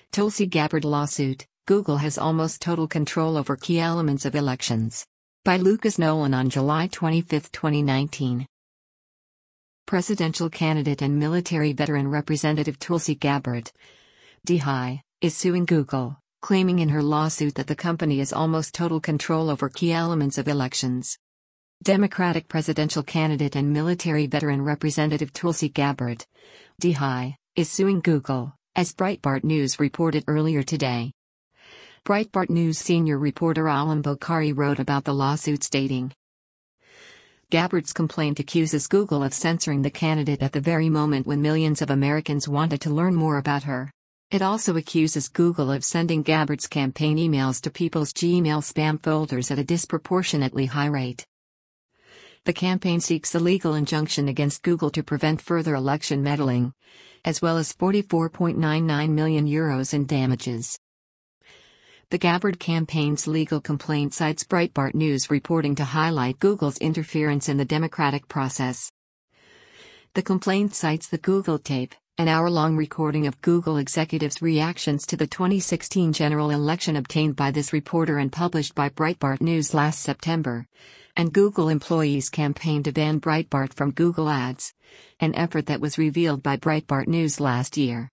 Tulsi Gabbard lawsuit, Google has almost total control over key elements of elections. By Lucas Nolan on July 25, 2019. Presidential candidate and military veteran Representative Tulsi Gabbard, DHI, is suing Google, claiming in her lawsuit that the company has almost total control over key elements of elections. Democratic presidential candidate and military veteran Representative Tulsi Gabbard, DHI, is suing Google, as Breitbart News reported earlier today. Breitbart News senior reporter Alam Bokhari wrote about the lawsuit stating, Gabbard's complaint accuses Google of censoring the candidate at the very moment when millions of Americans wanted to learn more about her. It also accuses Google of sending Gabbard's campaign emails to people's Gmail spam folders at a disproportionately high rate. The campaign seeks a legal injunction against Google to prevent further election meddling, as well as €44.99 million in damages. The Gabbard campaign's legal complaint cites Breitbart News reporting to highlight Google's interference in the democratic process. The complaint cites the Google tape, an hour-long recording of Google executives' reactions to the 2016 general election obtained by this reporter and published by Breitbart News last September, and Google employees campaigned to ban Breitbart from Google Ads, an effort that was revealed by Breitbart News last year.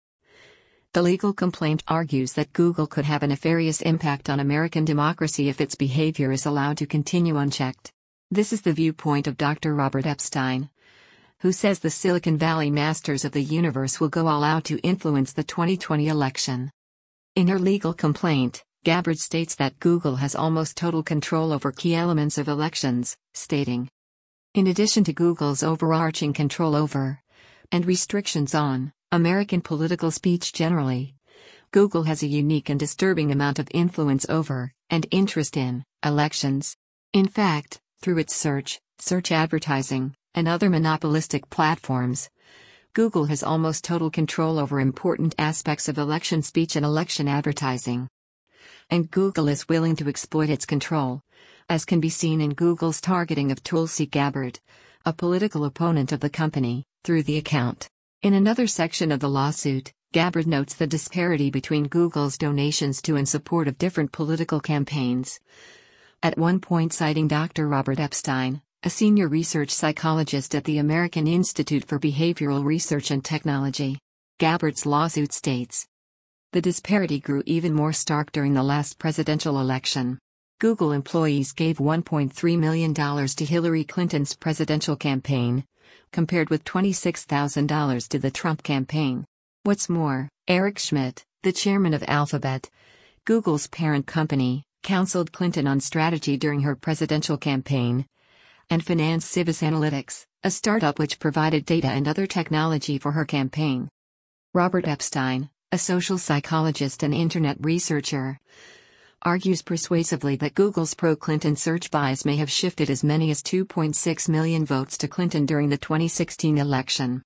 The legal complaint argues that Google could have a nefarious impact on American democracy if its behavior is allowed to continue unchecked. This is the viewpoint of Dr. Robert Epstein, who says the Silicon Valley masters of the universe will go all out to influence the 2020 election. In her legal complaint, Gabbard states that Google has almost total control over key elements of elections, stating, in addition to Google's overarching control over, and restrictions on, American political speech generally, Google has a unique and disturbing amount of influence over, and interest in, elections. In fact, through its search advertising, and other monopolistic platforms, Google has almost total control over important aspects of election speech and election advertising. And Google is willing to exploit its control, as can be seen in Google's targeting of Tulsi Gabbard, a political opponent of the company, through the account. In another section of the lawsuit, Gabbard notes the disparity between Google's donations to and support of different political campaigns. At one point citing Dr. Robert Epstein, a senior research psychologist at the American Institute for Behavioral Research and Technology, Gabbard's lawsuit states, the disparity grew even more stark during the last presidential election. Google employees gave $1.3 million to Hillary Clinton's presidential campaign, compared with $26,000 to the Trump campaign. What's more, Eric Schmidt, the chairman of Alphabet, Google's parent company, counseled Clinton on strategy during her presidential campaign, and financed Civis Analytics, a startup which provided data and other technology for her campaign. Robert Epstein, a social psychologist and internet researcher, argues persuasively that Google's pro-Clinton search bias may have shifted as many as 2.6 million votes to Clinton during the 2016 election.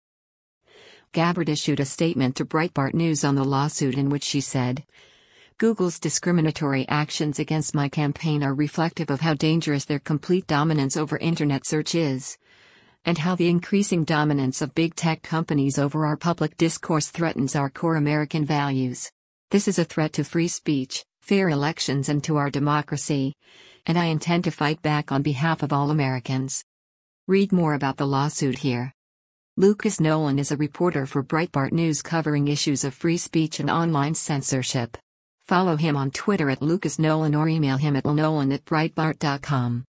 Gabbard issued a statement to Breitbart News on the lawsuit in which she said, Google's discriminatory actions against my campaign are reflective of how dangerous their complete dominance over internet search is, and how the increasing dominance of big tech companies over our public discourse threatens our core American values. This is a threat to free speech, fair elections and to our democracy, and I intend to fight back on behalf of all Americans. Read more about the lawsuit here. Lucas Nolan is a reporter for Breitbart News covering issues of free speech and online censorship. Follow him on Twitter at Lucas Nolan or email him at lnolan@breitbart.com.